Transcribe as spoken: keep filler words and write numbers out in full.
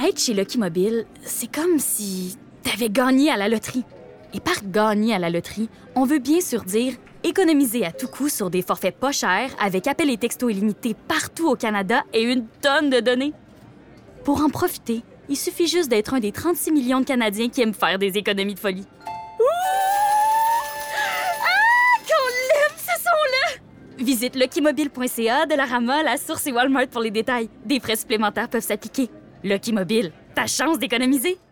Être chez Lucky Mobile, c'est comme si t'avais gagné à la loterie. Et par gagner à la loterie, on veut bien sûr dire économiser à tout coup sur des forfaits pas chers avec appels et textos illimités partout au Canada et une tonne de données. Pour en profiter, il suffit juste d'être un des trente-six millions de Canadiens qui aiment faire des économies de folie. Ah, qu'on l'aime, ce son-là! Visite luckymobile point c a, Dollarama, La Source et Walmart pour les détails. Des frais supplémentaires peuvent s'appliquer. Lucky Mobile, ta chance d'économiser!